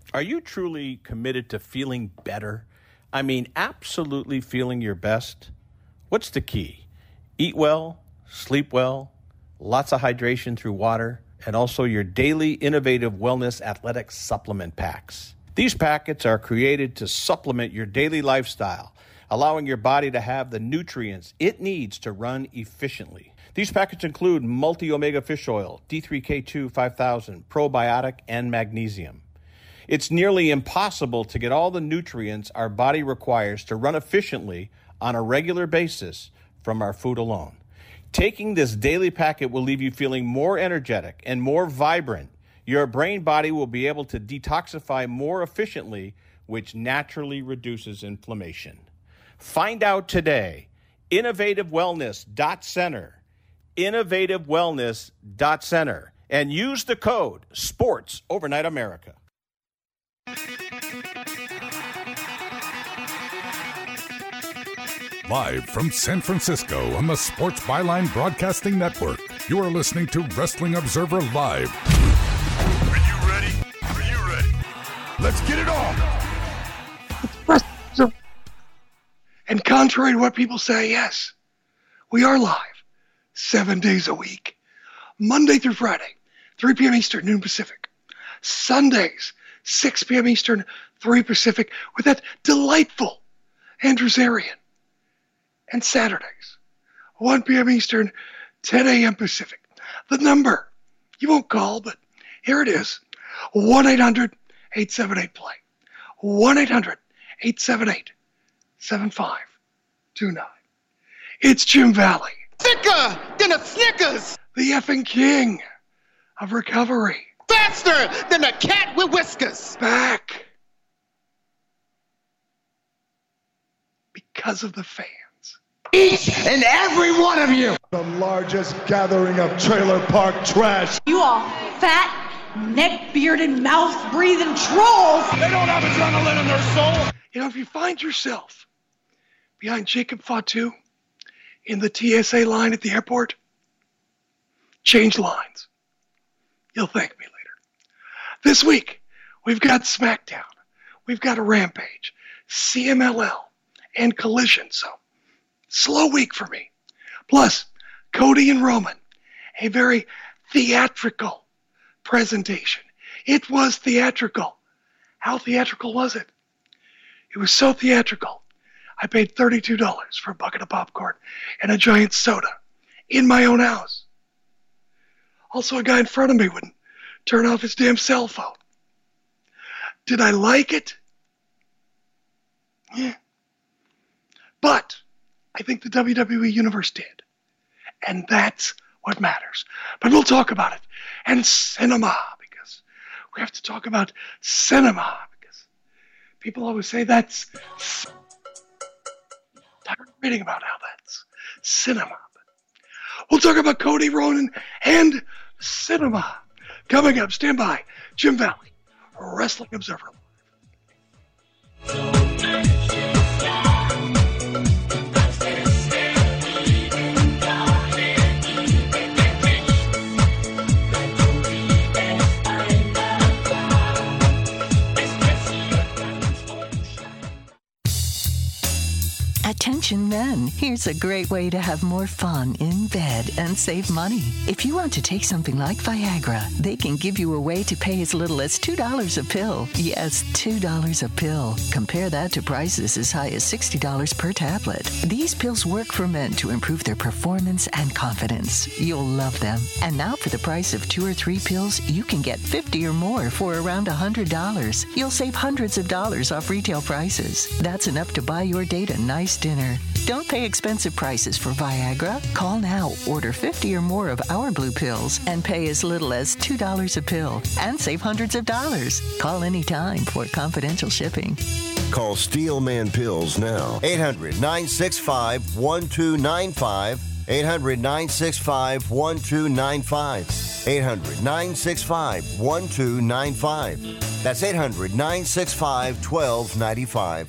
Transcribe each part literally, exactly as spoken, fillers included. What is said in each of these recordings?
Are you truly committed to feeling better? I mean, absolutely feeling your best? What's the key? Eat well, sleep well, lots of hydration through water, and also your daily innovative wellness athletic supplement packs. These packets are created to supplement your daily lifestyle, allowing your body to have the nutrients it needs to run efficiently. These packets include multi-omega fish oil, D three K two five thousand, probiotic, and magnesium. It's nearly impossible to get all the nutrients our body requires to run efficiently on a regular basis from our food alone. Taking this daily packet will leave you feeling more energetic and more vibrant. Your brain body will be able to detoxify more efficiently, which naturally reduces inflammation. Find out today. innovative wellness dot center. innovative wellness dot center. And use the code SPORTS Overnight America. Live from San Francisco on the Sports Byline Broadcasting Network, you are listening to Wrestling Observer Live. Are you ready? Are you ready? Let's get it on! And contrary to what people say, yes, we are live seven days a week, Monday through Friday, three p.m. Eastern, noon Pacific. Sundays, six p.m. Eastern, three Pacific, with that delightful Andrew Zarian. And Saturdays, one p.m. Eastern, ten a.m. Pacific. The number, you won't call, but here it is, one eight hundred eight seven eight play. one eight hundred eight seven eight seven five two nine. It's Jim Valley. Thicker than a Snickers. The effing king of recovery. Faster than a cat with whiskers. Back. Because of the fans. Each and every one of you. The largest gathering of trailer park trash. You all fat, neck-bearded, mouth-breathing trolls. They don't have adrenaline in their soul. You know, if you find yourself behind Jacob Fatu in the T S A line at the airport, change lines. You'll thank me later. This week, we've got SmackDown. We've got a Rampage, C M L L, and Collision. So, slow week for me. Plus, Cody and Roman, a very theatrical presentation. It was theatrical. How theatrical was it? It was so theatrical. I paid thirty-two dollars for a bucket of popcorn and a giant soda in my own house. Also, a guy in front of me wouldn't turn off his damn cell phone. Did I like it? Yeah. But I think the W W E Universe did. And that's what matters. But we'll talk about it. And cinema, because we have to talk about cinema. Because people always say that's... tired of reading about how that's cinema. We'll talk about Cody Ronan and cinema. Coming up, stand by. Jim Valley, Wrestling Observer. Attention men, here's a great way to have more fun in bed and save money. If you want to take something like Viagra, they can give you a way to pay as little as two dollars a pill. Yes, two dollars a pill. Compare that to prices as high as sixty dollars per tablet. These pills work for men to improve their performance and confidence. You'll love them. And now for the price of two or three pills, you can get fifty or more for around one hundred dollars. You'll save hundreds of dollars off retail prices. That's enough to buy your date a nice dinner. Don't pay expensive prices for Viagra. Call now, order fifty or more of our blue pills, and pay as little as two dollars a pill and save hundreds of dollars. Call anytime for confidential shipping. Call Steelman Pills now. eight hundred nine six five one two nine five. eight hundred nine six five one two nine five. eight hundred nine six five one two nine five. That's eight hundred nine six five one two nine five.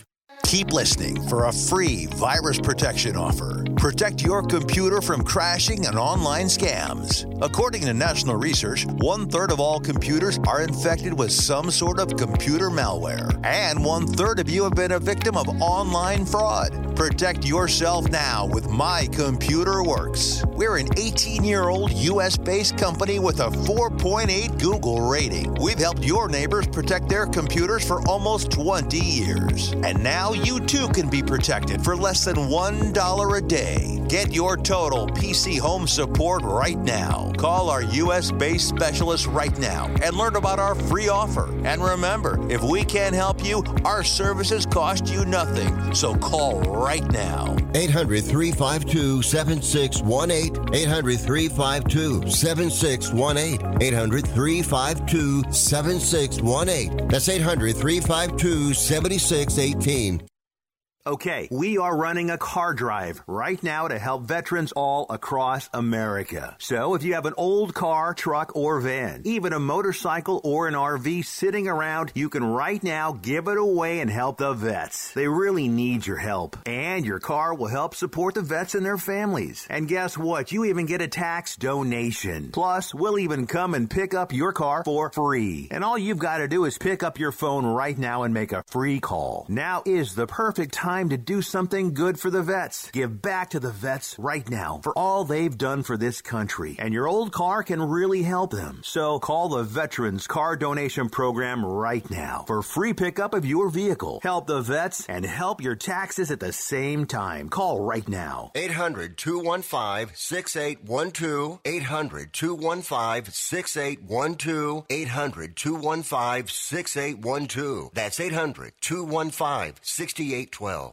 Keep listening for a free virus protection offer. Protect your computer from crashing and online scams. According to national research, one-third of all computers are infected with some sort of computer malware. And one-third of you have been a victim of online fraud. Protect yourself now with My Computer Works. We're an eighteen-year-old U S-based company with a four point eight Google rating. We've helped your neighbors protect their computers for almost twenty years. And now you too can be protected for less than one dollar a day. Get your total P C home support right now. Call our U S-based specialist right now and learn about our free offer. And remember, if we can't help you, our services cost you nothing. So call right now. eight hundred, three five two, seven six one eight. eight hundred, three five two, seven six one eight. eight hundred, three five two, seven six one eight. That's eight hundred, three five two, seven six one eight. Okay, we are running a car drive right now to help veterans all across America. So if you have an old car, truck, or van, even a motorcycle or an R V sitting around, you can right now give it away and help the vets. They really need your help. And your car will help support the vets and their families. And guess what? You even get a tax donation. Plus, we'll even come and pick up your car for free. And all you've got to do is pick up your phone right now and make a free call. Now is the perfect time to do something good for the vets. Give back to the vets right now for all they've done for this country. And your old car can really help them. So call the Veterans Car Donation Program right now for free pickup of your vehicle. Help the vets and help your taxes at the same time. Call right now. eight hundred, two one five, six eight one two. eight hundred, two one five, six eight one two. eight hundred, two one five, six eight one two. That's eight hundred, two one five, six eight one two.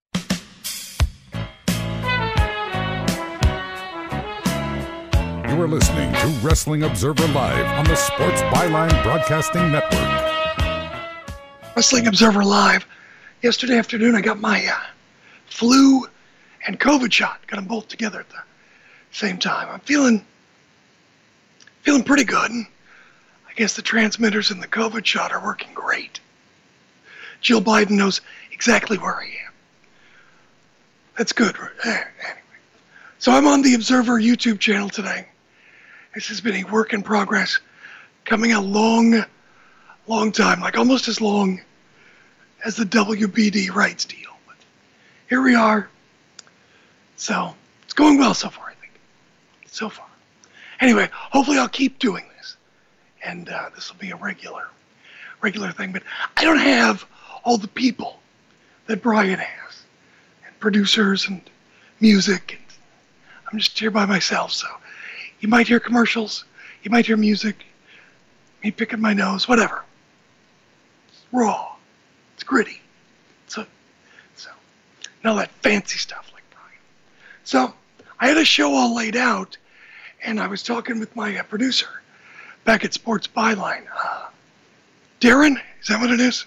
You are listening to Wrestling Observer Live on the Sports Byline Broadcasting Network. Wrestling Observer Live. Yesterday afternoon, I got my uh, flu and COVID shot. Got them both together at the same time. I'm feeling feeling pretty good. And I guess the transmitters in the COVID shot are working great. Jill Biden knows exactly where I am. That's good. Anyway, so I'm on the Observer YouTube channel today. This has been a work in progress, coming a long, long time, like almost as long as the W B D rights deal. But here we are. So it's going well so far, I think. So far. Anyway, hopefully I'll keep doing this, and uh, this will be a regular, regular thing. But I don't have all the people that Brian has, and producers and music, and I'm just here by myself. So you might hear commercials, you might hear music, me picking my nose, whatever. It's raw, it's gritty, so so none of that fancy stuff like Brian. So I had a show all laid out, and I was talking with my uh, producer back at Sports Byline. Uh, Darren, is that what it is?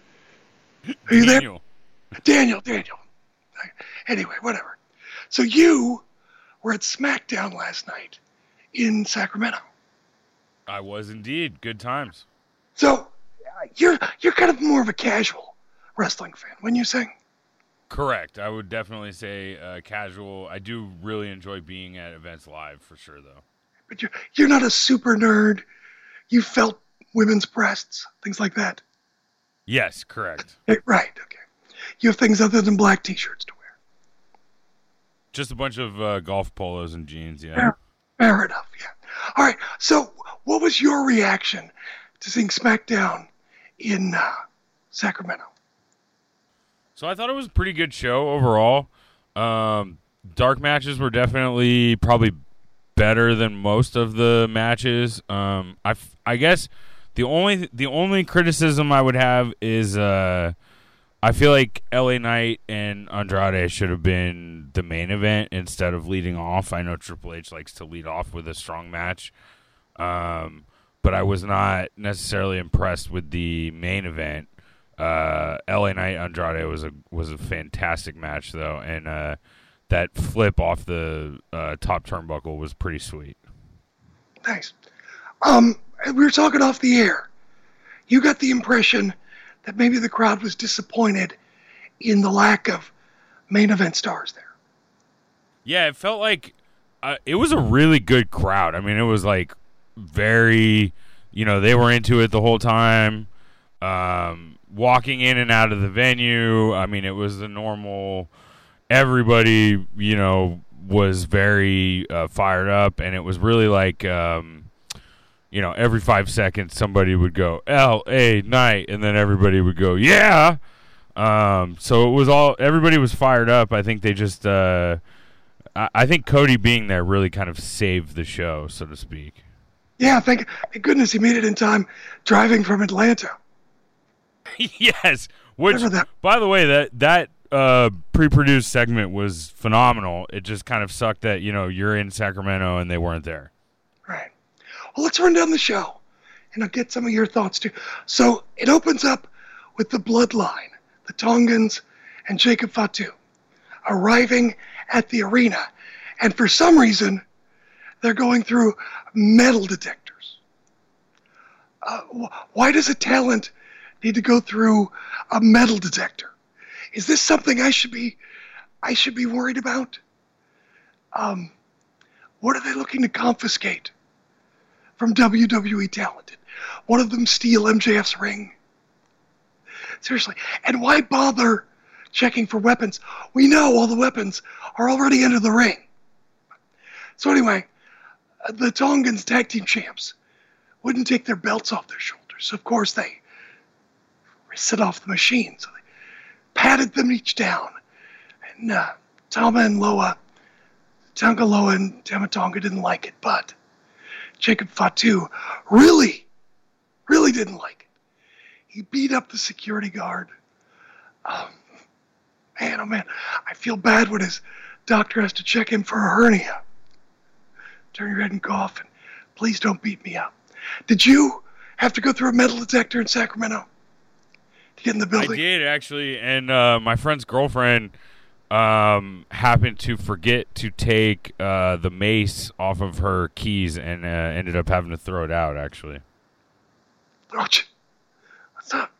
Are you Daniel. there? Daniel, Daniel. Anyway, whatever. So you were at SmackDown last night in Sacramento. I was indeed. Good times. So you're you're kind of more of a casual wrestling fan, wouldn't you say? Correct. I would definitely say uh, casual. I do really enjoy being at events live, for sure, though. But you're you're not a super nerd. You felt women's breasts, things like that. Yes, correct. Right. Okay. You have things other than black T-shirts to wear. Just a bunch of uh, golf polos and jeans. Yeah. Fair, fair enough. Yeah. All right. So, what was your reaction to seeing SmackDown in uh, Sacramento? So I thought it was a pretty good show overall. Um, dark matches were definitely probably better than most of the matches. Um, I, I guess the only the only criticism I would have is uh, I feel like L A Knight and Andrade should have been the main event instead of leading off. I know Triple H likes to lead off with a strong match, um, but I was not necessarily impressed with the main event. Uh, L A Knight Andrade was a was a fantastic match though, and uh, that flip off the uh, top turnbuckle was pretty sweet. Nice. Um, we were talking off the air. You got the impression that maybe the crowd was disappointed in the lack of main event stars there. Yeah, it felt like uh, it was a really good crowd. I mean, it was like very, you know, they were into it the whole time. Um, walking in and out of the venue, I mean, it was the normal, everybody, you know, was very uh, fired up, and it was really like, um, you know, every five seconds somebody would go, L A Knight, and then everybody would go, yeah. Um, so it was all, everybody was fired up. I think they just, uh, I, I think Cody being there really kind of saved the show, so to speak. Yeah, thank, thank goodness he made it in time driving from Atlanta. Yes, which, by the way, that, that, Uh, pre-produced segment was phenomenal. It just kind of sucked that, you know, you're in Sacramento and they weren't there. Right. Well, let's run down the show, and I'll get some of your thoughts too. So it opens up with the Bloodline, the Tongans, and Jacob Fatu arriving at the arena, and for some reason, they're going through metal detectors. Uh, wh- why does a talent need to go through a metal detector? Is this something I should be, I should be worried about? Um, what are they looking to confiscate from W W E talent? Did one of them steal M J F's ring? Seriously, and why bother checking for weapons? We know all the weapons are already under the ring. So anyway, the Tongans tag team champs wouldn't take their belts off their shoulders. So of course they set off the machine. So they patted them each down. And uh, Tama and Loa, Tonga Loa and Tama Tonga didn't like it, but Jacob Fatu really, really didn't like it. He beat up the security guard. Um, man, oh man, I feel bad when his doctor has to check him for a hernia. Turn your head and cough, and please don't beat me up. Did you have to go through a metal detector in Sacramento? Get in the building. I did, actually, and uh, my friend's girlfriend um, happened to forget to take uh, the mace off of her keys and uh, ended up having to throw it out, actually. Ouch. What's up?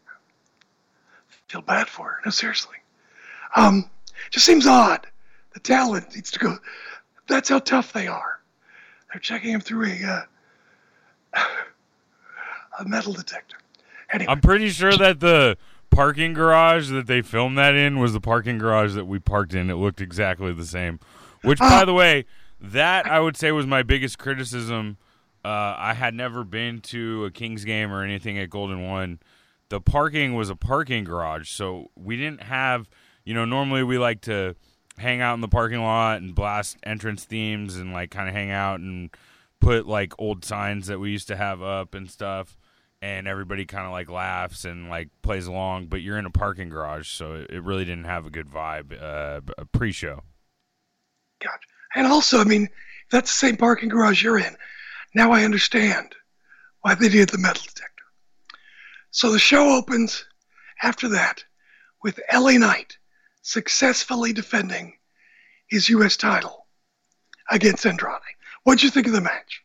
Feel bad for her. No, seriously. Um, just seems odd. The talent needs to go. That's how tough they are. They're checking him through a, uh, a metal detector. Anyway. I'm pretty sure that the parking garage that they filmed that in was the parking garage that we parked in. It looked exactly the same. Which, by the way, that I would say was my biggest criticism. Uh, I had never been to a Kings game or anything at Golden One. The parking was a parking garage, so we didn't have, you know, normally we like to hang out in the parking lot and blast entrance themes and, like, kind of hang out and put, like, old signs that we used to have up and stuff. And everybody kind of, like, laughs and, like, plays along. But you're in a parking garage, so it really didn't have a good vibe uh, pre-show. Gotcha. And also, I mean, if that's the same parking garage you're in, now I understand why they did the metal detector. So the show opens after that with L A Knight successfully defending his U S title against Andrade. What'd you think of the match?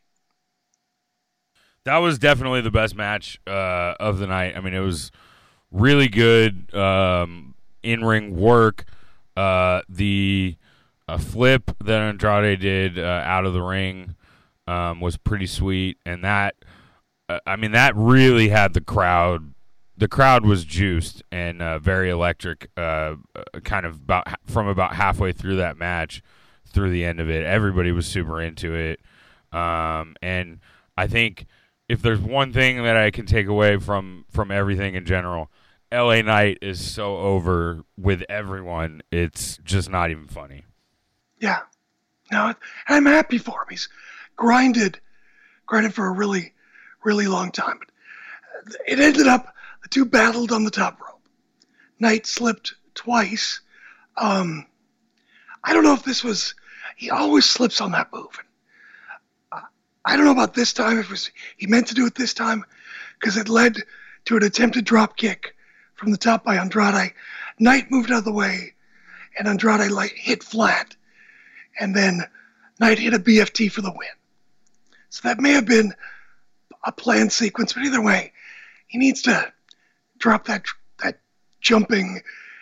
That was definitely the best match uh, of the night. I mean, it was really good um, in-ring work. Uh, the uh, flip that Andrade did uh, out of the ring um, was pretty sweet, and that, uh, I mean, that really had the crowd. The crowd was juiced and uh, very electric. Uh, kind of about from about halfway through that match through the end of it, everybody was super into it, um, and I think. If there's one thing that I can take away from, from everything in general, L A Knight is so over with everyone. It's just not even funny. Yeah. No, I'm happy for him. He's grinded, grinded for a really, really long time. But it ended up, the two battled on the top rope. Knight slipped twice. Um, I don't know if this was, he always slips on that move. I don't know about this time, if it was, he meant to do it this time, because it led to an attempted drop kick from the top by Andrade. Knight moved out of the way, and Andrade like, hit flat. And then Knight hit a B F T for the win. So that may have been a planned sequence, but either way, he needs to drop that that jumping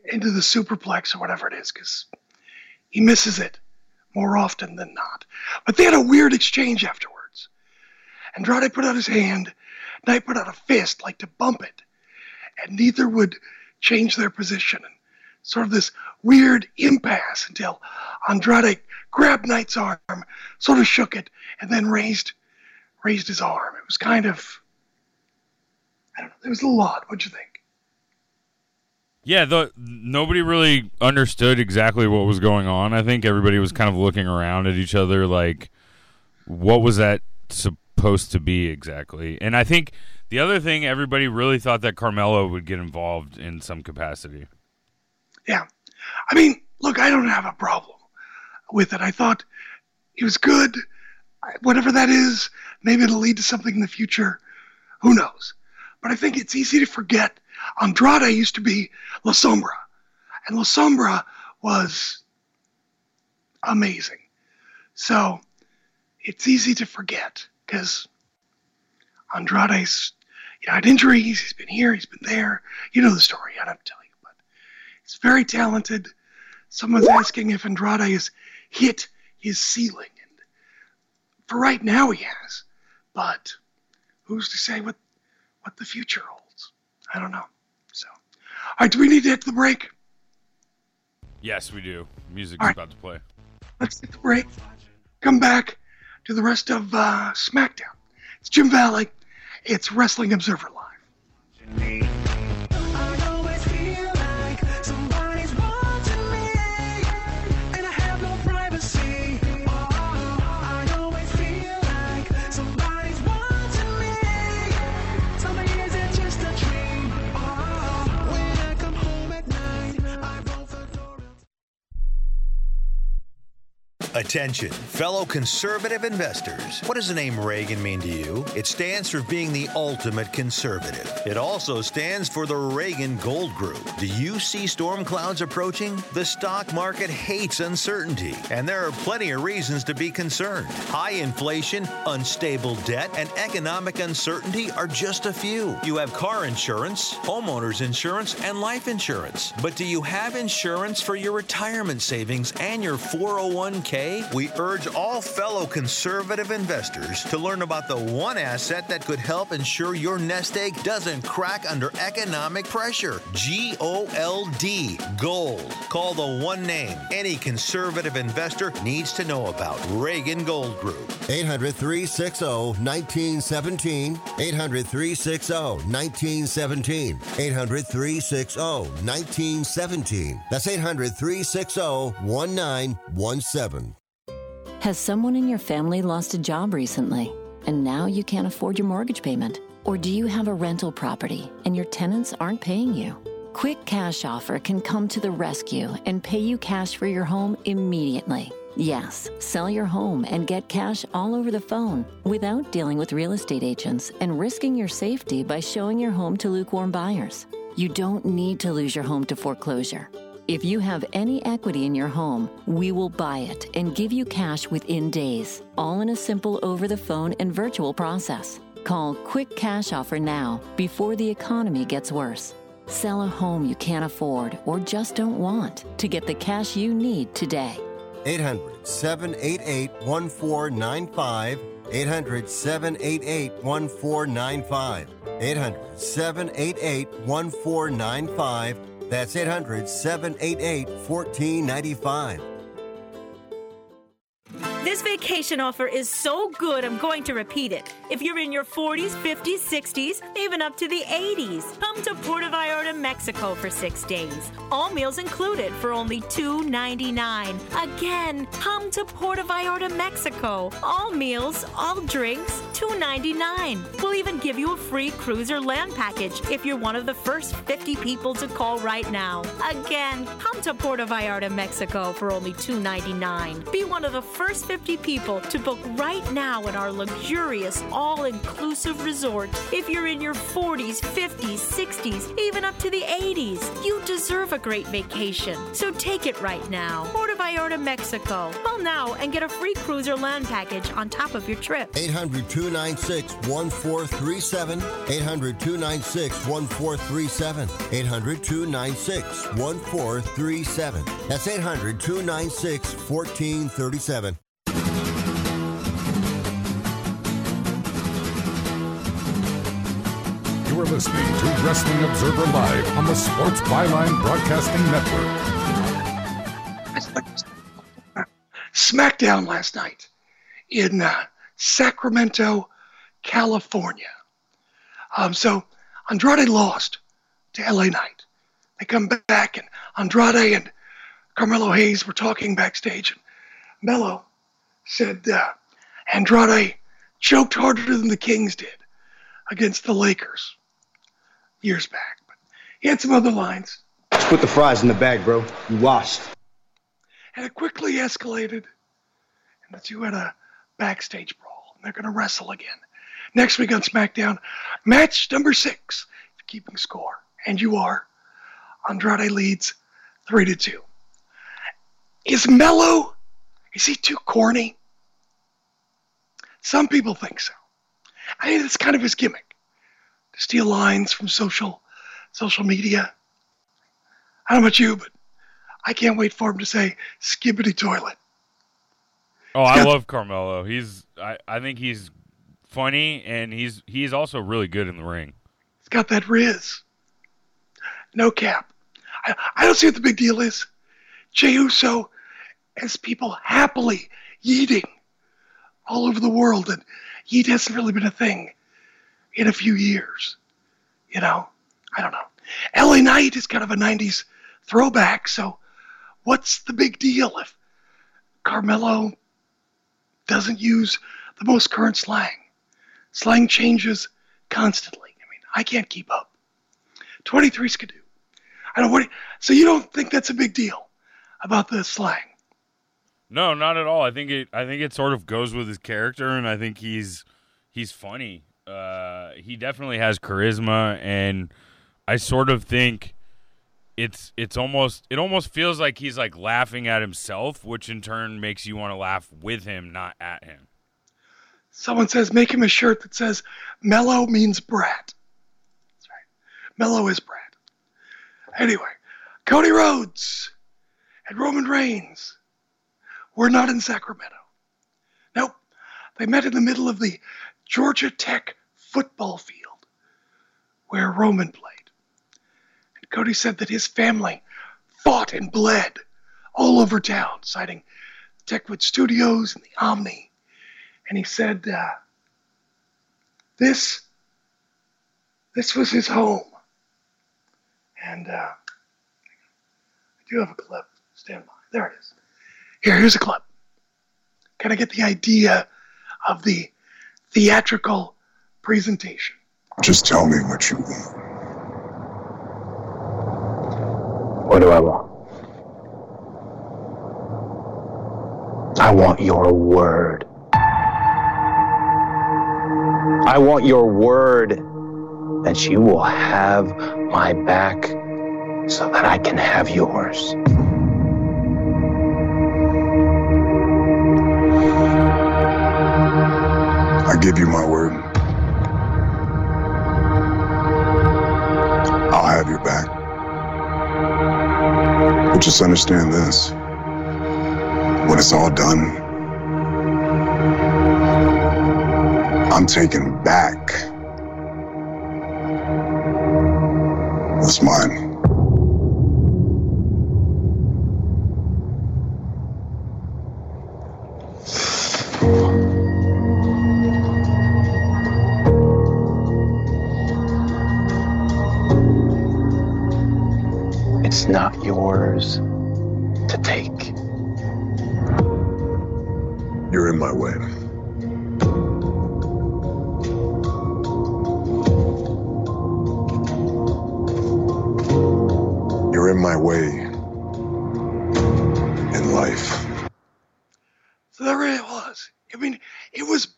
into the superplex or whatever it is, because he misses it more often than not. But they had a weird exchange afterwards. Andrade put out his hand, Knight put out a fist, like to bump it, and neither would change their position. And sort of this weird impasse until Andrade grabbed Knight's arm, sort of shook it, and then raised raised his arm. It was kind of, I don't know, it was a little odd. What'd you think? Yeah, the, nobody really understood exactly what was going on. I think everybody was kind of looking around at each other like, what was that supposed to be exactly? And I think the other thing, everybody really thought that Carmelo would get involved in some capacity. Yeah. I mean, look, I don't have a problem with it. I thought he was good. Whatever that is, maybe it'll lead to something in the future. Who knows? But I think it's easy to forget Andrade used to be La Sombra, and La Sombra was amazing. So it's easy to forget because Andrade's, you know, had injuries. He's been here, he's been there. You know the story. I don't have to tell you, but he's very talented. Someone's asking if Andrade has hit his ceiling, and for right now he has. But who's to say what what the future holds? I don't know. So, all right, do we need to hit the break? Yes, we do. Music's right. about to play. Let's hit the break. Come back to the rest of uh, SmackDown. It's Jim Valley. It's Wrestling Observer Live. Attention, fellow conservative investors. What does the name Reagan mean to you? It stands for being the ultimate conservative. It also stands for the Reagan Gold Group. Do you see storm clouds approaching? The stock market hates uncertainty, and there are plenty of reasons to be concerned. High inflation, unstable debt, and economic uncertainty are just a few. You have car insurance, homeowners insurance, and life insurance. But do you have insurance for your retirement savings and your four oh one k? We urge all fellow conservative investors to learn about the one asset that could help ensure your nest egg doesn't crack under economic pressure. G O L D, Gold. Call the one name any conservative investor needs to know about. Reagan Gold Group. eight hundred, three six zero, one nine one seven. eight hundred, three six zero, one nine one seven. eight hundred, three six zero, one nine one seven. That's eight hundred, three six zero, one nine one seven. Has someone in your family lost a job recently, and now you can't afford your mortgage payment? Or do you have a rental property and your tenants aren't paying you? Quick Cash Offer can come to the rescue and pay you cash for your home immediately. Yes, sell your home and get cash all over the phone without dealing with real estate agents and risking your safety by showing your home to lukewarm buyers. You don't need to lose your home to foreclosure. If you have any equity in your home, we will buy it and give you cash within days, all in a simple over-the-phone and virtual process. Call Quick Cash Offer now before the economy gets worse. Sell a home you can't afford or just don't want to get the cash you need today. eight hundred, seven eight eight, one four nine five. eight hundred, seven eight eight, one four nine five. eight hundred, seven eight eight, one four nine five. That's eight hundred, seven eight eight, one four nine five. This vacation offer is so good, I'm going to repeat it. If you're in your forties, fifties, sixties, even up to the eighties, come to Puerto Vallarta, Mexico for six days. All meals included for only two ninety-nine. Again, come to Puerto Vallarta, Mexico. All meals, all drinks, two ninety-nine. We'll even give you a free cruise or land package if you're one of the first fifty people to call right now. Again, come to Puerto Vallarta, Mexico for only two ninety-nine. Be one of the first fifty fifty people to book right now in our luxurious, all-inclusive resort. If you're in your forties, fifties, sixties, even up to the eighties, you deserve a great vacation. So take it right now. Puerto Vallarta, Mexico. Call now and get a free cruiser land package on top of your trip. eight hundred, two nine six, one four three seven. eight hundred, two nine six, one four three seven. eight hundred, two nine six, one four three seven. That's eight hundred, two nine six, one four three seven. You are listening to Wrestling Observer Live on the Sports Byline Broadcasting Network. SmackDown last night in uh, Sacramento, California. Um, so Andrade lost to L A Knight. They come back, and Andrade and Carmelo Hayes were talking backstage, and Melo said uh, Andrade choked harder than the Kings did against the Lakers years back. But he had some other lines. Just put the fries in the bag, bro. You lost. And it quickly escalated, and the two had a backstage brawl, and they're going to wrestle again. Next week on SmackDown, match number six, if you're keeping score, and you are. Andrade leads three to two. Is Melo, is he too corny? Some people think so. I think it's kind of his gimmick, to steal lines from social social media. I don't know about you, but I can't wait for him to say skibbity toilet. Oh, I love Carmelo. He's I, I think he's funny, and he's he's also really good in the ring. He's got that Riz. No cap. I, I don't see what the big deal is. Jey Uso has people happily yeeting all over the world, and yeet hasn't really been a thing in a few years. You know? I don't know. L A Knight is kind of a nineties throwback, so what's the big deal if Carmelo doesn't use the most current slang? Slang changes constantly. I mean, I can't keep up. twenty-three skidoo. I don't what. So you don't think that's a big deal about the slang? No, not at all. I think it. I think it sort of goes with his character, and I think he's he's funny. Uh, he definitely has charisma, and I sort of think it's it's almost it almost feels like he's like laughing at himself, which in turn makes you want to laugh with him, not at him. Someone says make him a shirt that says "Mellow means brat." That's right. Mellow is brat. Anyway, Cody Rhodes and Roman Reigns were not in Sacramento. Nope. They met in the middle of the Georgia Tech football field where Roman played. And Cody said that his family fought and bled all over town, citing Techwood Studios and the Omni. And he said, uh, this, this was his home. And uh, I do have a clip. Stand by. There it is. Here, here's a clip. Can I get the idea of the theatrical presentation? Just tell me what you want. What do I want? I want your word. I want your word that you will have my back so that I can have yours. I give you my word. I'll have your back. But just understand this. When it's all done, I'm taking back what's mine. It's not yours to take. You're in my way. You're in my way in life. So there, well,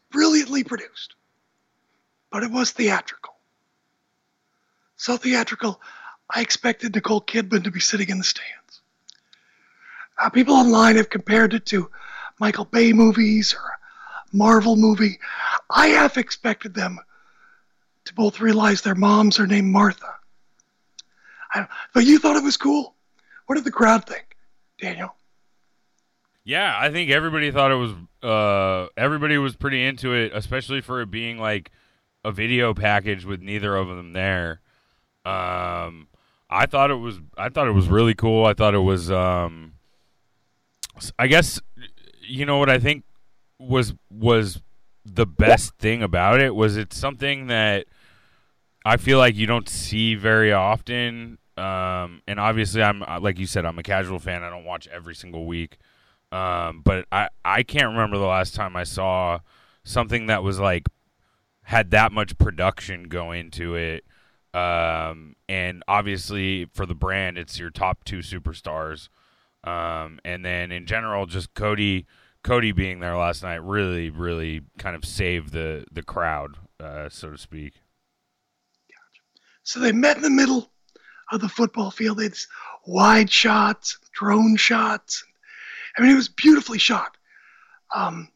brilliantly produced, but it was theatrical. So theatrical, I expected Nicole Kidman to be sitting in the stands. Uh, people online have compared it to Michael Bay movies or a Marvel movie. I half expected them to both realize their moms are named Martha. I, but you thought it was cool? What did the crowd think, Daniel? Yeah, I think everybody thought it was, uh, everybody was pretty into it, especially for it being like a video package with neither of them there. Um, I thought it was, I thought it was really cool. I thought it was, um, I guess, you know what I think was, was the best thing about it was it's something that I feel like you don't see very often. Um, and obviously I'm, like you said, I'm a casual fan. I don't watch every single week. Um, but I, I can't remember the last time I saw something that was like, had that much production go into it. Um, and obviously for the brand, it's your top two superstars. Um, and then in general, just Cody, Cody being there last night really, really kind of saved the, the crowd, uh, so to speak. So they met in the middle of the football field. It's wide shots, drone shots. I mean, it was beautifully shot. Um,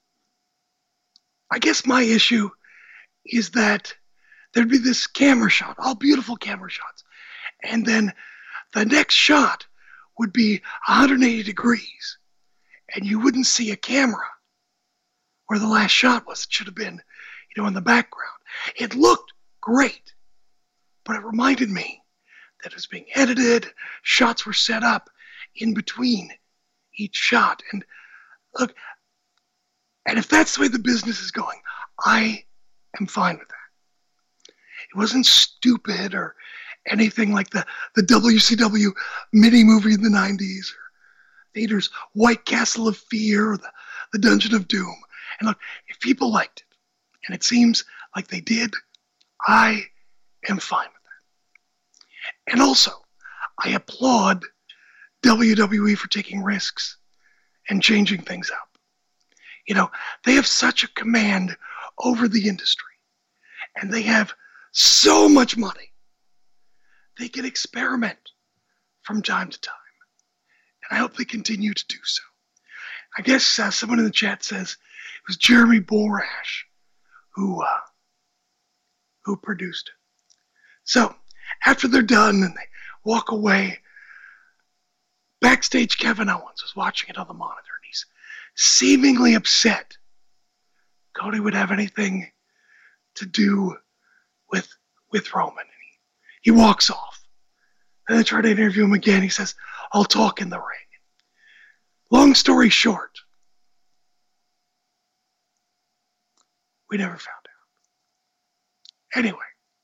I guess my issue is that there'd be this camera shot, all beautiful camera shots. And then the next shot would be one hundred eighty degrees. And you wouldn't see a camera where the last shot was. It should have been, you know, in the background. It looked great, but it reminded me that it was being edited. Shots were set up in between each shot. And look, and if that's the way the business is going, I am fine with that. It wasn't stupid or anything like the, the W C W mini movie in the nineties or Vader's White Castle of Fear or the, the Dungeon of Doom. And look, if people liked it, and it seems like they did, I am fine with that. And also, I applaud W W E for taking risks and changing things up. You know, they have such a command over the industry, and they have so much money. They can experiment from time to time, and I hope they continue to do so. I guess uh, someone in the chat says it was Jeremy Borash who uh, who produced it. So after they're done and they walk away, backstage Kevin Owens was watching it on the monitor, and he's seemingly upset Cody would have anything to do with with Roman. And he, he walks off. And they try to interview him again. He says, I'll talk in the ring. Long story short, we never found out. Anyway,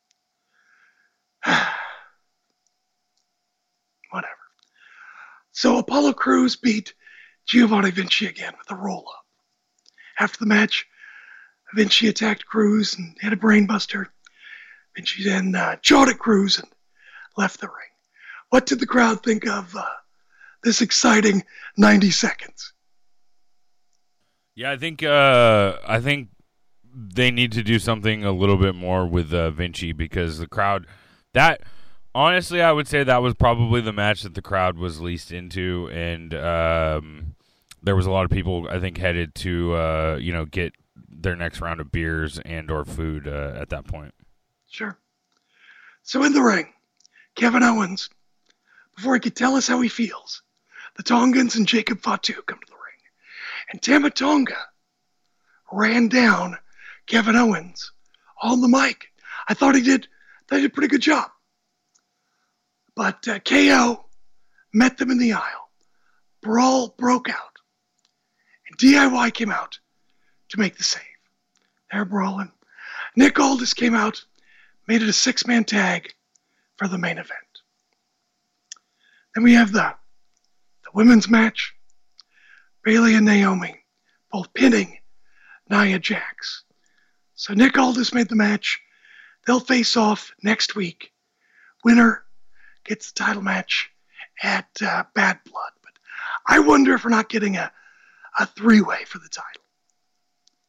whatever. So Apollo Crews beat Giovanni Vinci again with a roll-up. After the match, Vinci attacked Crews and hit a brainbuster. Vinci then uh, jawed at Crews and left the ring. What did the crowd think of uh, this exciting ninety seconds? Yeah, I think uh, I think they need to do something a little bit more with uh, Vinci because the crowd that honestly I would say that was probably the match that the crowd was least into, and um, there was a lot of people I think headed to uh, you know get their next round of beers and or food uh, at that point. Sure. So in the ring, Kevin Owens, before he could tell us how he feels, the Tongans and Jacob Fatu come to the ring. And Tama Tonga ran down Kevin Owens on the mic. I thought he did, thought he did a pretty good job. But uh, K O met them in the aisle. Brawl broke out. And D I Y came out to make the save. They're brawling. Nick Aldis came out, made it a six-man tag for the main event. Then we have the, the women's match. Bayley and Naomi both pinning Nia Jax. So Nick Aldis made the match. They'll face off next week. Winner gets the title match at uh, Bad Blood. But I wonder if we're not getting a, a three-way for the title.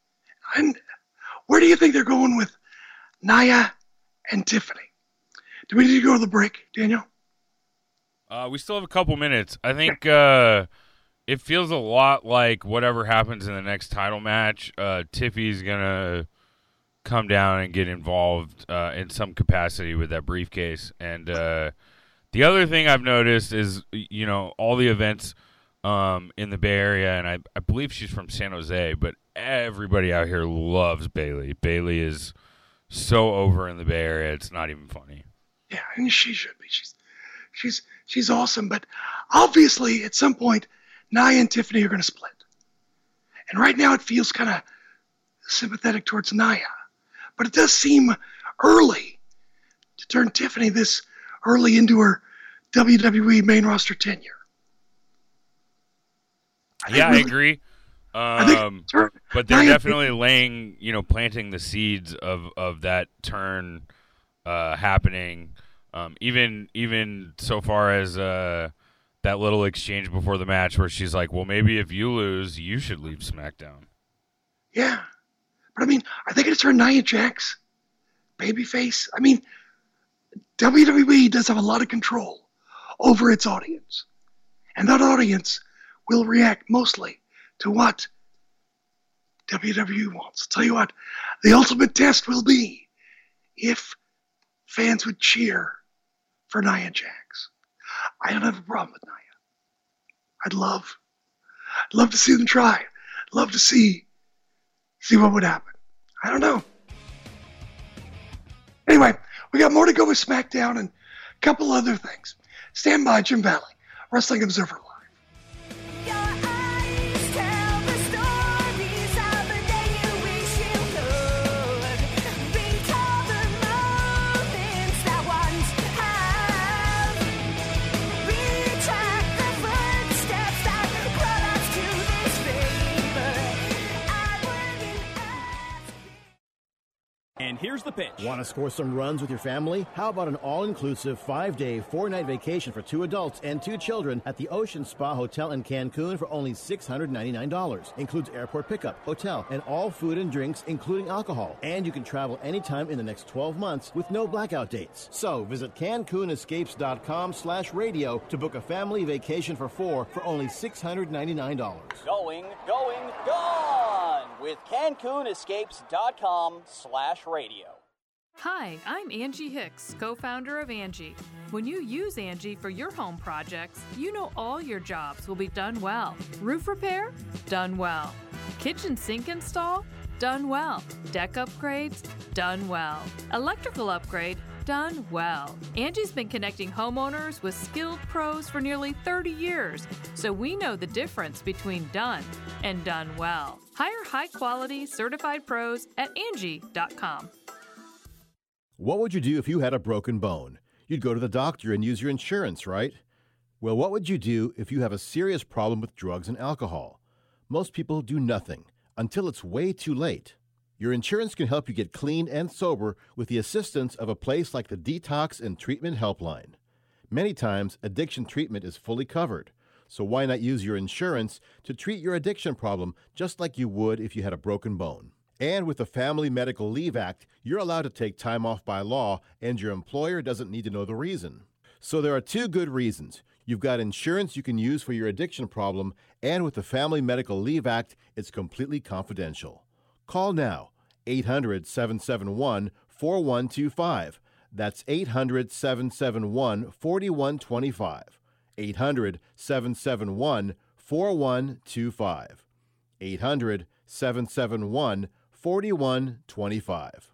And where do you think they're going with Nia and Tiffany? Do we need to go to the break, Daniel? Uh, we still have a couple minutes. I think uh, it feels a lot like whatever happens in the next title match, uh, Tiffy's going to come down and get involved uh, in some capacity with that briefcase. And uh, the other thing I've noticed is, you know, all the events um, in the Bay Area, and I, I believe she's from San Jose, but everybody out here loves Bayley. Bayley is so over in the Bay Area, it's not even funny. Yeah, and she should be. She's she's she's awesome. But obviously, at some point, Nia and Tiffany are going to split. And right now, it feels kind of sympathetic towards Nia. But it does seem early to turn Tiffany this early into her W W E main roster tenure. I yeah, really, I agree. Um, I but they're Nia definitely laying, you know, planting the seeds of, of that turn uh, happening. Um, even even so far as uh, that little exchange before the match where she's like, well, maybe if you lose, you should leave SmackDown. Yeah. But, I mean, are they going to turn Nia Jax babyface? I mean, W W E does have a lot of control over its audience. And that audience will react mostly to what W W E wants. I'll tell you what, the ultimate test will be if fans would cheer for Nia Jax. I don't have a problem with Nia. I'd love, I'd love to see them try. I'd love to see, see what would happen. I don't know. Anyway, we got more to go with SmackDown and a couple other things. Stand by, Jim Valley, Wrestling Observer Live. And here's the pitch. Want to score some runs with your family? How about an all-inclusive five-day, four-night vacation for two adults and two children at the Ocean Spa Hotel in Cancun for only six hundred ninety-nine dollars. Includes airport pickup, hotel, and all food and drinks, including alcohol. And you can travel anytime in the next twelve months with no blackout dates. So visit CancunEscapes.com slash radio to book a family vacation for four for only six hundred ninety-nine dollars. Going, going, gone with CancunEscapes.com slash radio. Hi, I'm Angie Hicks, co-founder of Angie. When you use Angie for your home projects, you know all your jobs will be done well. Roof repair? Done well. Kitchen sink install? Done well. Deck upgrades? Done well. Electrical upgrade? Done well. Angie's been connecting homeowners with skilled pros for nearly thirty years, so we know the difference between done and done well. Hire high-quality, certified pros at Angie dot com. What would you do if you had a broken bone? You'd go to the doctor and use your insurance, right? Well, what would you do if you have a serious problem with drugs and alcohol? Most people do nothing until it's way too late. Your insurance can help you get clean and sober with the assistance of a place like the Detox and Treatment Helpline. Many times, addiction treatment is fully covered, so why not use your insurance to treat your addiction problem just like you would if you had a broken bone? And with the Family Medical Leave Act, you're allowed to take time off by law, and your employer doesn't need to know the reason. So there are two good reasons. You've got insurance you can use for your addiction problem, and with the Family Medical Leave Act, it's completely confidential. Call now, eight hundred, seven seven one, four one two five. That's eight hundred, seven seven one, four one two five. eight hundred, seven seven one, four one two five. eight hundred, seven seven one, four one two five.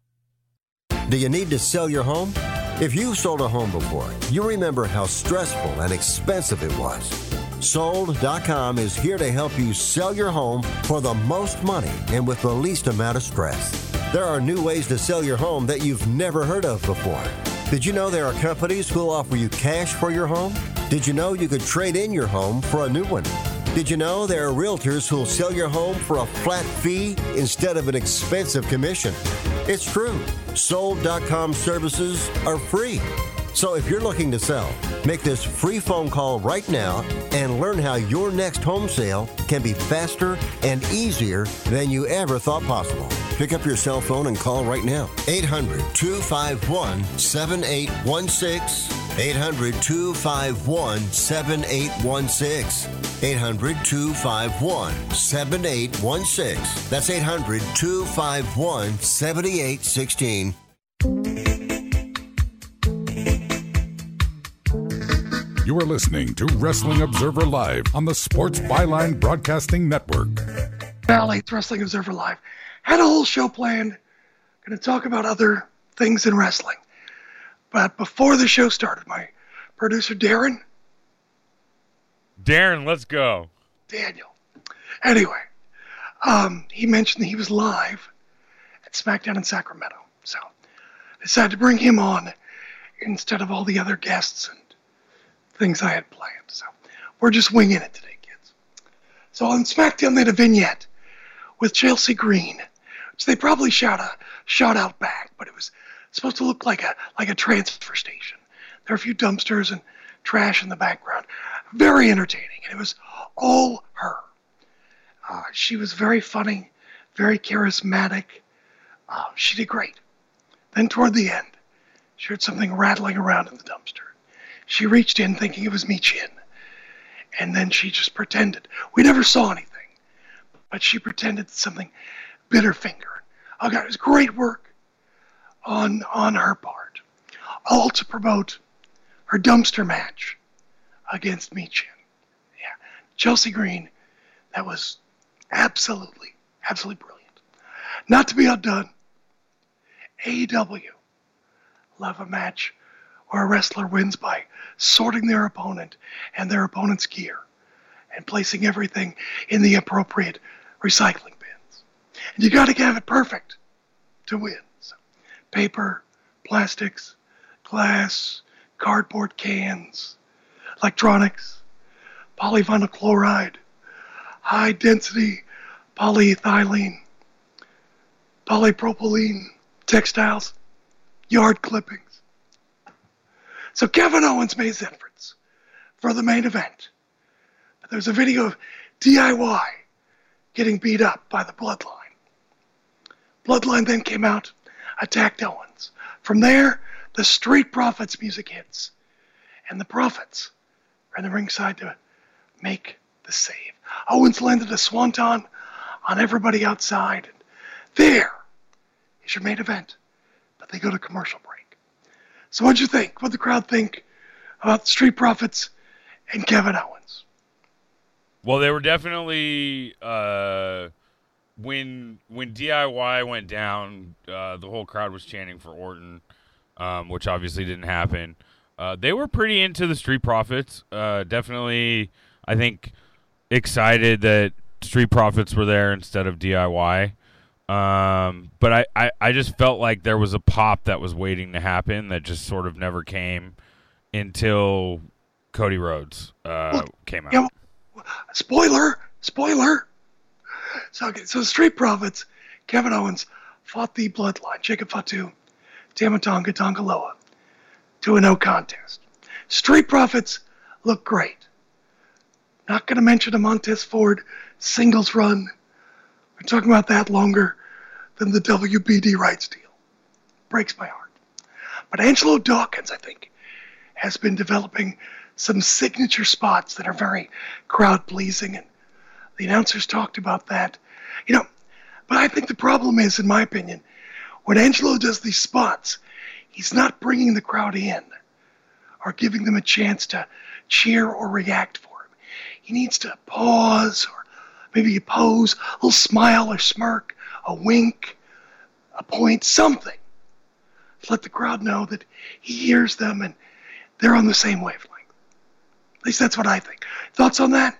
Do you need to sell your home? If you've sold a home before, you remember how stressful and expensive it was. Sold dot com is here to help you sell your home for the most money and with the least amount of stress. There are new ways to sell your home that you've never heard of before. Did you know there are companies who'll offer you cash for your home? Did you know you could trade in your home for a new one? Did you know there are realtors who'll sell your home for a flat fee instead of an expensive commission? It's true. Sold dot com services are free. So if you're looking to sell, make this free phone call right now and learn how your next home sale can be faster and easier than you ever thought possible. Pick up your cell phone and call right now. eight hundred, two five one, seven eight one six. eight hundred, two five one, seven eight one six. eight hundred, two five one, seven eight one six. That's eight hundred, two five one, seven eight one six. You are listening to Wrestling Observer Live on the Sports Byline Broadcasting Network. Valley, it's Wrestling Observer Live. Had a whole show planned. Going to talk about other things in wrestling. But before the show started, my producer, Darren. Darren, let's go. Daniel. Anyway, um, he mentioned that he was live at SmackDown in Sacramento. So I decided to bring him on instead of all the other guests and things I had planned. So we're just winging it today, kids. So on SmackDown, they had a vignette with Chelsea Green, which they probably shot a shot out back, but it was supposed to look like a like a transfer station. There were a few dumpsters and trash in the background. Very entertaining, and it was all her. Uh, she was very funny, very charismatic. Uh, she did great. Then toward the end, she heard something rattling around in the dumpster. She reached in thinking it was Michin, and then she just pretended. We never saw anything, but she pretended something bit her finger. Oh God, it was great work on on her part. All to promote her dumpster match against Michin. Yeah, Chelsea Green, that was absolutely, absolutely brilliant. Not to be outdone, A E W love a match where a wrestler wins by sorting their opponent and their opponent's gear and placing everything in the appropriate recycling bins. And you got to have it perfect to win. So, paper, plastics, glass, cardboard cans, electronics, polyvinyl chloride, high-density polyethylene, polypropylene, textiles, yard clippings. So Kevin Owens made his entrance for the main event. But there's a video of D I Y getting beat up by the Bloodline. Bloodline then came out, attacked Owens. From there, the Street Profits music hits. And the Profits are in the ringside to make the save. Owens landed a swanton on everybody outside. And there is your main event. But they go to commercial break. So what'd you think? What'd the crowd think about the Street Profits and Kevin Owens? Well, they were definitely uh, when when D I Y went down, uh, the whole crowd was chanting for Orton, um, which obviously didn't happen. Uh, they were pretty into the Street Profits. Uh, definitely, I think, excited that Street Profits were there instead of D I Y. Um, but I, I, I just felt like there was a pop that was waiting to happen that just sort of never came until Cody Rhodes uh, well, came out. Yeah, well, spoiler, spoiler. So, okay, so Street Profits, Kevin Owens fought the Bloodline, Jacob Fatu, Tama Tonga, Tonga Loa, to a no contest. Street Profits look great. Not going to mention a Montez Ford singles run. We're talking about that longer than the W B D rights deal. Breaks my heart. But Angelo Dawkins, I think, has been developing some signature spots that are very crowd-pleasing, and the announcers talked about that. You know, but I think the problem is, in my opinion, when Angelo does these spots, he's not bringing the crowd in or giving them a chance to cheer or react for him. He needs to pause, or maybe a pose, a little smile or smirk, a wink, a point, something to let the crowd know that he hears them and they're on the same wavelength. At least that's what I think. Thoughts on that?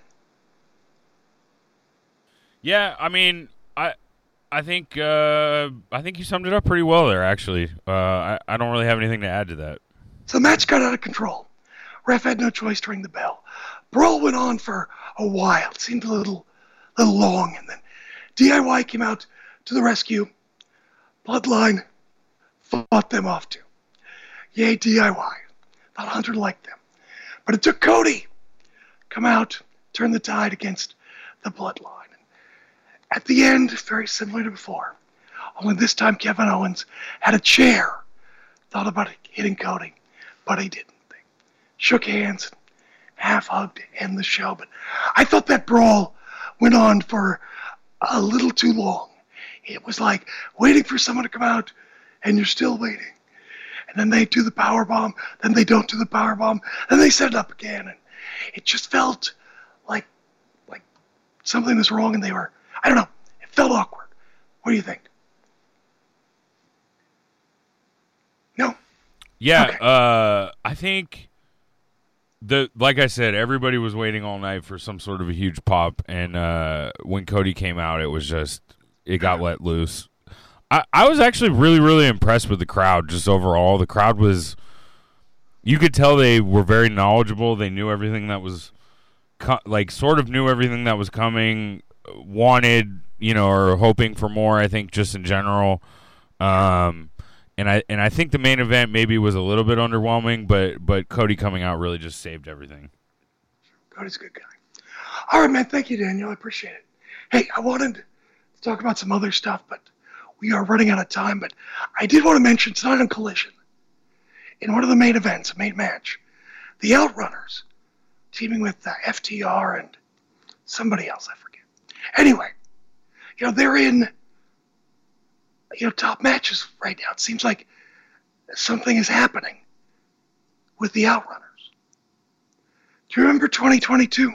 Yeah, I mean, I I think uh, I think you summed it up pretty well there, actually. Uh, I, I don't really have anything to add to that. So the match got out of control. Ref had no choice to ring the bell. Brawl went on for a while. It seemed a little, little long, and then D I Y came out to the rescue. Bloodline fought them off too. Yay, D I Y. Thought Hunter liked them. But it took Cody come out, turn the tide against the Bloodline. At the end, very similar to before, only this time Kevin Owens had a chair. Thought about hitting Cody, but he didn't. They shook hands, half hugged to end the show. But I thought that brawl went on for a little too long. It was like waiting for someone to come out, and you're still waiting. And then they do the power bomb, then they don't do the power bomb, then they set it up again, and it just felt like like something was wrong, and they were, I don't know, it felt awkward. What do you think? No? Yeah, okay. uh, I think the like I said, everybody was waiting all night for some sort of a huge pop, and uh, when Cody came out, it was just it got let loose. I, I was actually really, really impressed with the crowd. Just overall, the crowd was. You could tell they were very knowledgeable. They knew everything that was, co- like, sort of knew everything that was coming. Wanted, you know, or hoping for more. I think just in general. Um, And I and I think the main event maybe was a little bit underwhelming, but but Cody coming out really just saved everything. Cody's a good guy. All right, man. Thank you, Daniel. I appreciate it. Hey, I wanted to talk about some other stuff, but we are running out of time. But I did want to mention tonight on Collision, in one of the main events, a main match, the Outrunners, teaming with uh, F T R and somebody else, I forget. Anyway, you know, they're in you know, top matches right now. It seems like something is happening with the Outrunners. Do you remember twenty twenty-two?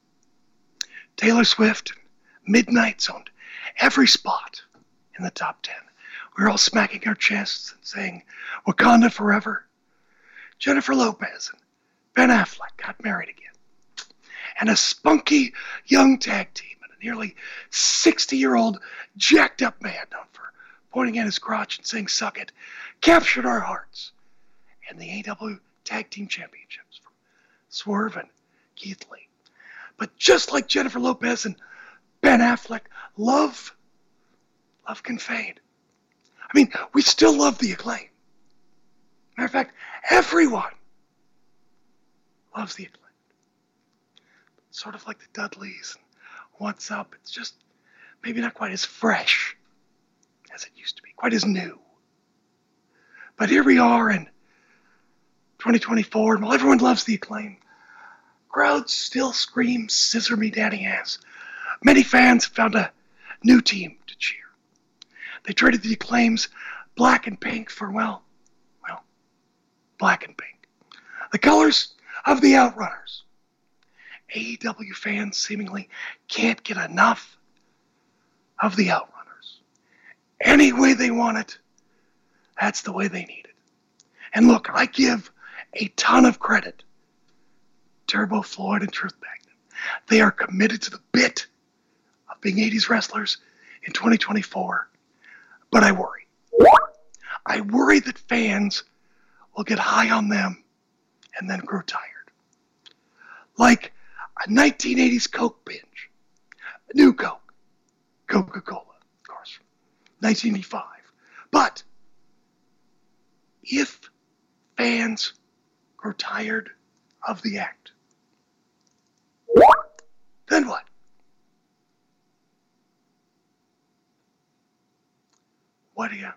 Taylor Swift, Midnight's owned every spot in the top ten. We were all smacking our chests and saying, Wakanda forever. Jennifer Lopez and Ben Affleck got married again. And a spunky young tag team and a nearly sixty-year-old jacked up man known for pointing at his crotch and saying, suck it, captured our hearts. And the A E W Tag Team Championships from Swerve and Keith Lee. But just like Jennifer Lopez and Ben Affleck, love, love can fade. I mean, we still love the Acclaim. Matter of fact, everyone loves the Acclaim. Sort of like the Dudleys and What's Up. It's just maybe not quite as fresh as it used to be, quite as new. But here we are in twenty twenty-four, and while everyone loves the Acclaim, crowds still scream, scissor me daddy ass. Many fans have found a new team to cheer. They traded the Acclaim's black and pink for, well, well, black and pink. The colors of the Outrunners. A E W fans seemingly can't get enough of the Outrunners. Any way they want it, that's the way they need it. And look, I give a ton of credit to Turbo Floyd and Truth Magnum. They are committed to the bit of being eighties wrestlers in twenty twenty-four. But I worry. I worry that fans will get high on them and then grow tired. Like a nineteen eighties Coke binge. A new Coke. Coca-Cola, of course, from nineteen eighty-five. But if fans grow tired of the act, then what? What do you,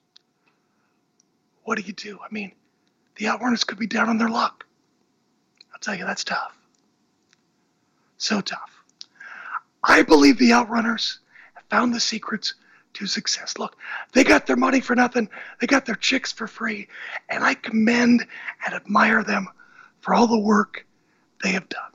what do you do? I mean, the Outrunners could be down on their luck. I'll tell you, that's tough. So tough. I believe the Outrunners have found the secrets to success. Look, they got their money for nothing. They got their chicks for free. And I commend and admire them for all the work they have done.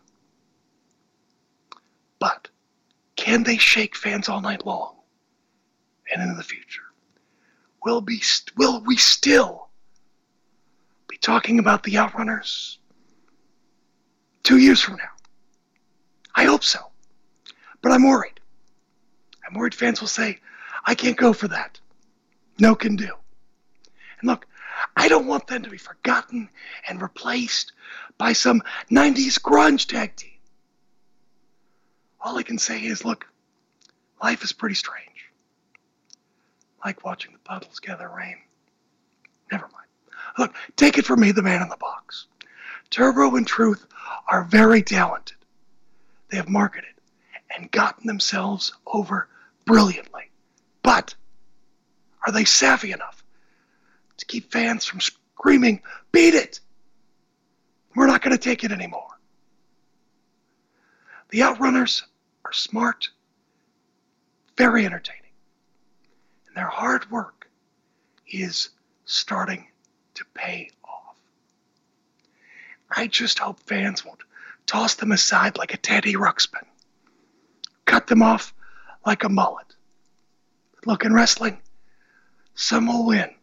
But can they shake fans all night long and into the future? Will, be, will we still be talking about the Outrunners two years from now? I hope so. But I'm worried. I'm worried fans will say, I can't go for that. No can do. And look, I don't want them to be forgotten and replaced by some nineties grunge tag team. All I can say is, look, life is pretty strange. Like watching the puddles gather rain. Never mind. Look, take it from me, the man in the box. Turbo and Truth are very talented. They have marketed and gotten themselves over brilliantly. But are they savvy enough to keep fans from screaming, "Beat it! We're not going to take it anymore"? The Outrunners are smart, very entertaining, and their hard work is starting to pay off. I just hope fans won't toss them aside like a Teddy Ruxpin, cut them off like a mullet. Look, in wrestling, some will win,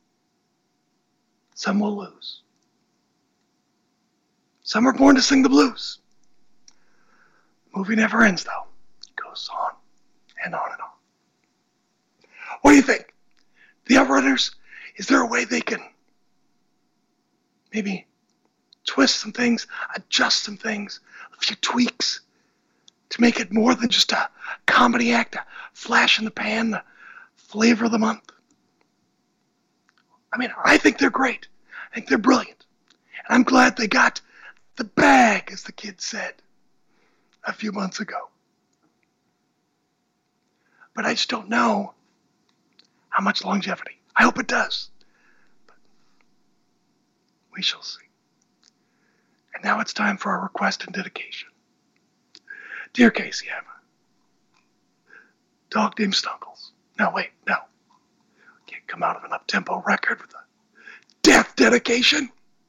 some will lose. Some are born to sing the blues. The movie never ends, though. It goes on and on and on. What do you think? The Outrunners, is there a way they can maybe twist some things, adjust some things, a few tweaks to make it more than just a comedy act, a flash in the pan, the flavor of the month? I mean, I think they're great. I think they're brilliant. And I'm glad they got the bag, as the kids said a few months ago. But I just don't know how much longevity. I hope it does. But we shall see. And now it's time for our request and dedication. Dear Casey, I have a dog named Snuggles. No, wait, no. Can't come out of an up-tempo record with a death dedication.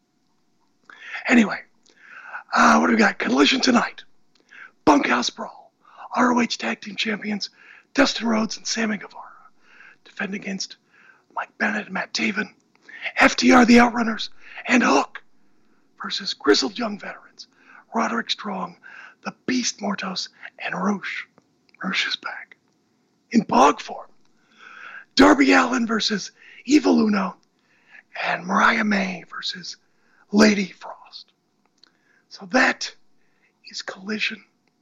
Anyway, uh, what do we got? Collision tonight. Bunkhouse Brawl. R O H Tag Team Champions Dustin Rhodes and Sammy Guevara defend against Mike Bennett and Matt Taven. F T R, the Outrunners, and Hook versus grizzled young veterans Roderick Strong, the Beast Mortos, and Roosh. Roosh is back in bog form. Darby Allin versus Evil Uno, and Mariah May versus Lady Frost. So that is Collision.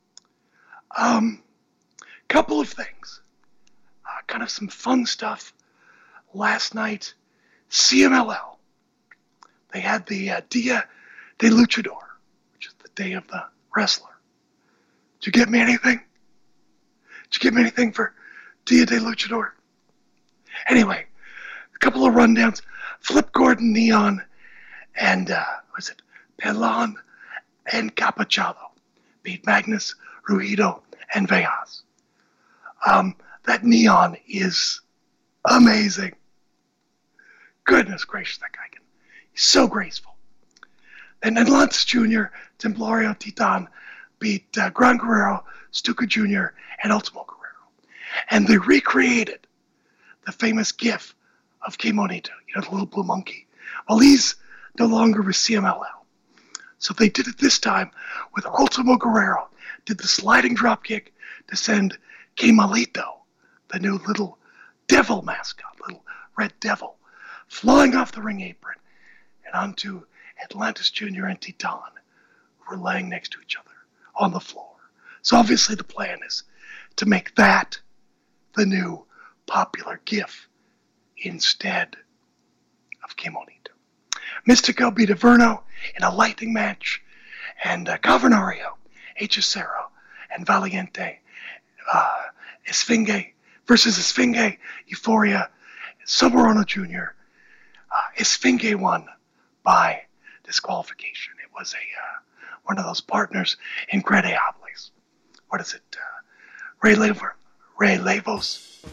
Um, couple of things. Uh, kind of some fun stuff. Last night, C M L L. They had the uh, Dia de Luchador, which is the day of the wrestler. Did you get me anything? Did you get me anything for Dia de Luchador? Anyway, a couple of rundowns. Flip Gordon, Neon, and, uh, was it Pelon and Capachalo beat Magnus, Ruido, and Vejas. Um, that Neon is amazing. Goodness gracious, that guy can. He's so graceful. And Atlantis Junior, Templorio Titan beat uh, Gran Guerrero, Stuka Junior, and Ultimo Guerrero. And they recreated the famous gif of K Monito, you know, the little blue monkey. Well, he's no longer with C M L L. So they did it this time with Ultimo Guerrero, did the sliding drop kick to send K Malito, the new little devil mascot, little red devil, flying off the ring apron and onto Atlantis Junior and Titan, who were laying next to each other on the floor. So obviously the plan is to make that the new popular gif instead of K Monito. Mystico beat Averno in a lightning match, and uh, Cavernario, Hechicero, and Valiente, uh, Esfinge versus Esfinge, Euphoria, Soberano Junior Uh, Esfinge won by disqualification. It was a uh, one of those partners in Crediables. What is it? Uh, Ray Levo, Ray Levos.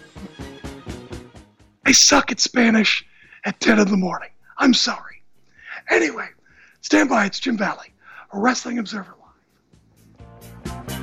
I suck at Spanish at ten in the morning. I'm sorry. Anyway, stand by. It's Jim Valley, a Wrestling Observer Live.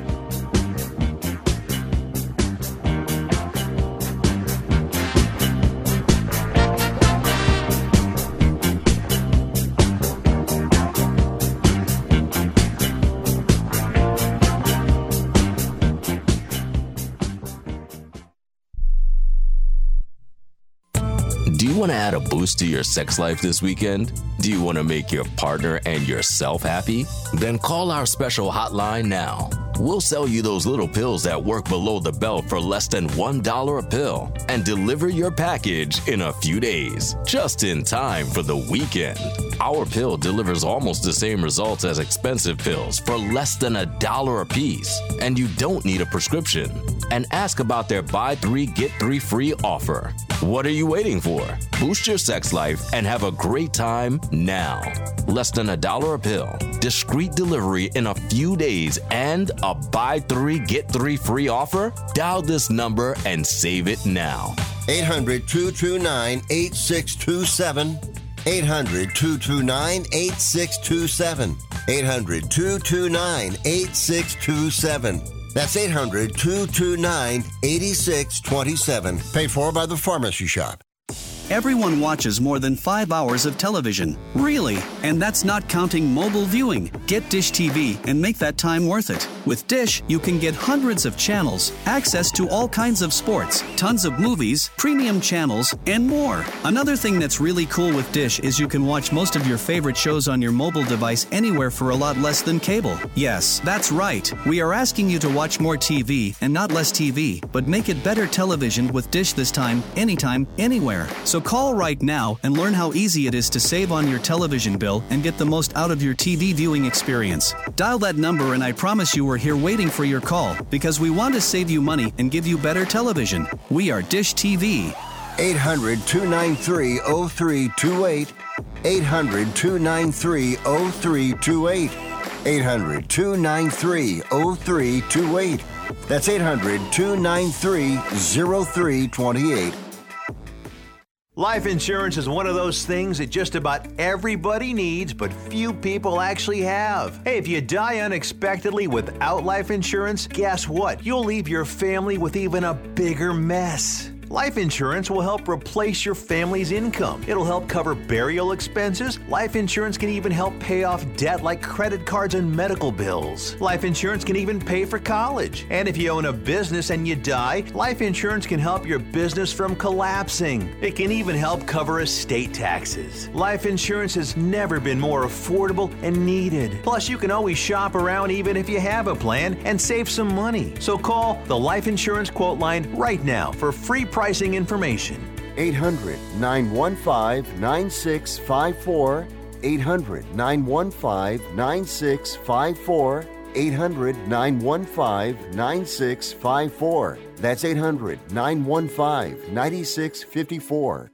Do you want to add a boost to your sex life this weekend? Do you want to make your partner and yourself happy? Then call our special hotline now. We'll sell you those little pills that work below the belt for less than one dollar a pill and deliver your package in a few days, just in time for the weekend. Our pill delivers almost the same results as expensive pills for less than a dollar a piece, and you don't need a prescription. And ask about their buy three, get three free offer. What are you waiting for? Boost your sex life and have a great time now. Less than a dollar a pill, discreet delivery in a few days, and a buy three, get three free offer? Dial this number and save it now. eight hundred, two two nine, eight six two seven. eight hundred, two two nine, eight six two seven. eight hundred, two two nine, eight six two seven. That's eight hundred, two two nine, eight six two seven. Paid for by the Pharmacy Shop. Everyone watches more than five hours of television. Really? And that's not counting mobile viewing. Get Dish T V and make that time worth it. With Dish, you can get hundreds of channels, access to all kinds of sports, tons of movies, premium channels, and more. Another thing that's really cool with Dish is you can watch most of your favorite shows on your mobile device anywhere for a lot less than cable. Yes, that's right. We are asking you to watch more T V and not less T V, but make it better television with Dish this time, anytime, anywhere. So call right now and learn how easy it is to save on your television bill and get the most out of your T V viewing experience. Dial that number and I promise you we're here waiting for your call because we want to save you money and give you better television. We are Dish T V. eight hundred, two nine three, oh three two eight. eight hundred, two nine three, oh three two eight. eight hundred, two nine three, oh three two eight. That's eight hundred, two nine three, oh three two eight. Life insurance is one of those things that just about everybody needs, but few people actually have. Hey, if you die unexpectedly without life insurance, guess what? You'll leave your family with even a bigger mess. Life insurance will help replace your family's income. It'll help cover burial expenses. Life insurance can even help pay off debt like credit cards and medical bills. Life insurance can even pay for college. And if you own a business and you die, life insurance can help your business from collapsing. It can even help cover estate taxes. Life insurance has never been more affordable and needed. Plus, you can always shop around even if you have a plan and save some money. So call the Life Insurance Quote Line right now for free pricing information. eight hundred, nine one five, nine six five four. eight hundred, nine one five, nine six five four. eight hundred, nine one five, nine six five four. That's eight hundred, nine one five, nine six five four.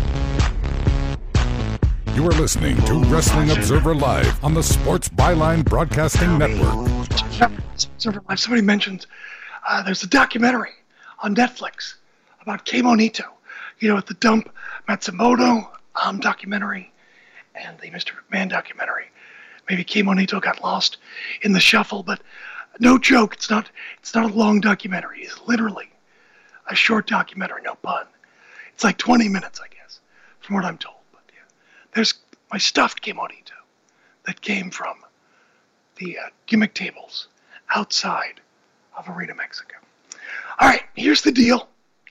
You are listening to Wrestling Observer Live on the Sports Byline Broadcasting Network. Observer Live. Somebody mentioned uh, there's a documentary on Netflix about Kei Monito, you know, at the Dump Matsumoto um, documentary and the Mister McMahon documentary. Maybe Kei Monito got lost in the shuffle, but no joke, it's not it's not a long documentary. It's literally a short documentary, no pun. It's like twenty minutes, I guess, from what I'm told. But yeah, there's my stuffed Kei Monito that came from the uh, gimmick tables outside of Arena Mexico. All right, here's the deal.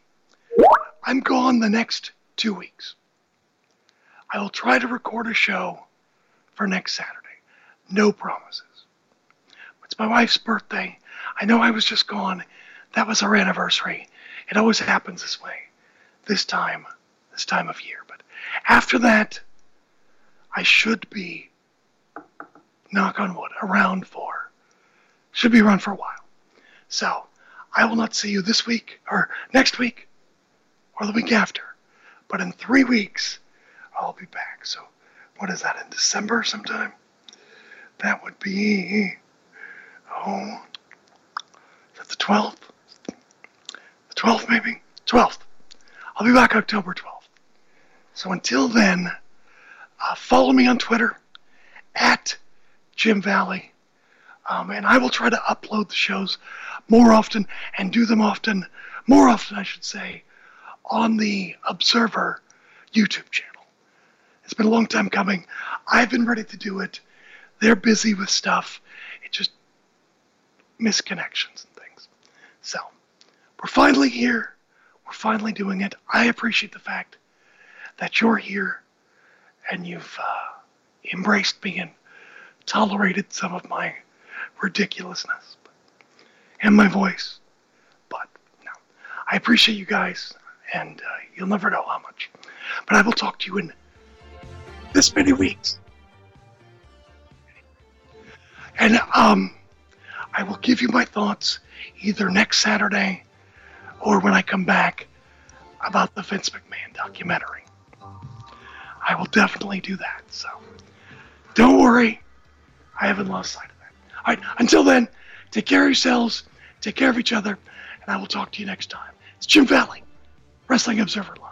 I'm gone the next two weeks. I will try to record a show for next Saturday. No promises. It's my wife's birthday. I know I was just gone. That was our anniversary. It always happens this way. This time, this time of year. But after that, I should be, knock on wood, around for, should be around for a while. So, I will not see you this week, or next week, or the week after. But in three weeks, I'll be back. So, what is that, in December sometime? That would be, oh, is that the twelfth? The twelfth, maybe? twelfth. I'll be back October twelfth. So until then, uh, follow me on Twitter, at Jim Valley. Um, and I will try to upload the shows more often and do them often, more often, I should say, on the Observer YouTube channel. It's been a long time coming. I've been ready to do it. They're busy with stuff. It just misconnections and things. So, we're finally here. We're finally doing it. I appreciate the fact that you're here and you've uh, embraced me and tolerated some of my ridiculousness and my voice. But no, I appreciate you guys, and uh, you'll never know how much. But I will talk to you in this many weeks. And um, I will give you my thoughts either next Saturday or when I come back about the Vince McMahon documentary. I will definitely do that. So don't worry. I haven't lost sight of that. All right. Until then, take care of yourselves. Take care of each other. And I will talk to you next time. It's Jim Valley, Wrestling Observer Live.